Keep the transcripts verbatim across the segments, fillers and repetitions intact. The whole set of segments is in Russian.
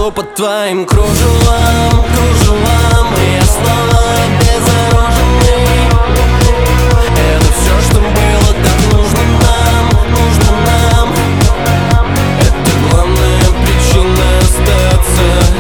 Тату по твоим кружевам, кружевам, и я снова обезоруженный. Это все, что было, так нужно нам, нужно нам. Это главная причина остаться.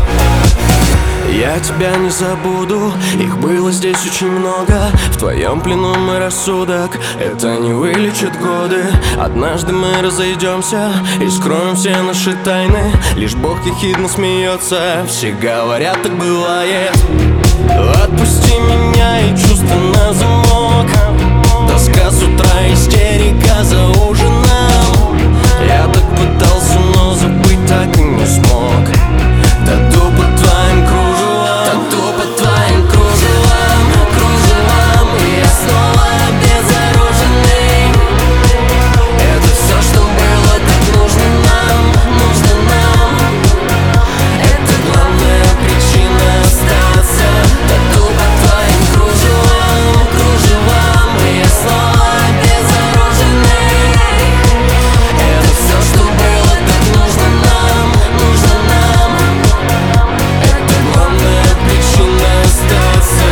Я тебя не забуду, их было здесь очень много. В твоем плену мой рассудок, это не вылечит годы. Однажды мы разойдемся и скроем все наши тайны. Лишь Бог ехидно смеется, все говорят, так бывает. Отпусти меня и чувства на замок. Тоска с утра, истерика за ужином. Я так пытался, но забыть так и не смог. Тату по твоим кружевам, тату по твоим кружевам, кружевам, и я снова обезоруженный. Это все, что было, так нужно нам, нужно нам. Это главная причина остаться. Тату по твоим кружевам, кружевам, и я снова обезоруженный. Это все, что было, так нужно нам, нужно нам. Это главная причина остаться.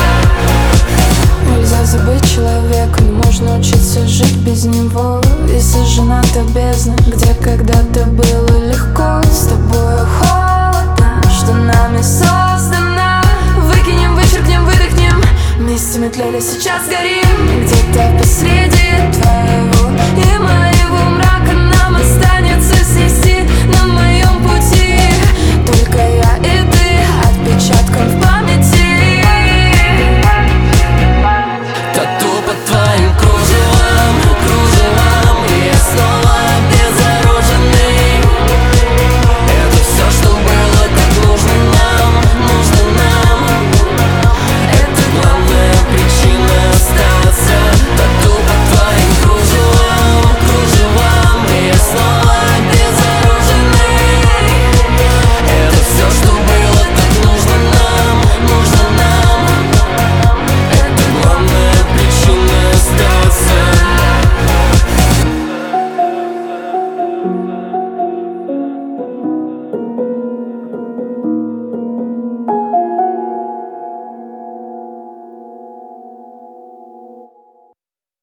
Нельзя забыть человека, но можно учиться жить без него. И сожжена та бездна, где когда-то было легко. С тобой холодно, что нами создано. Выкинем, вычеркнем, выдохнем. Вместе мы тлели, сейчас горим.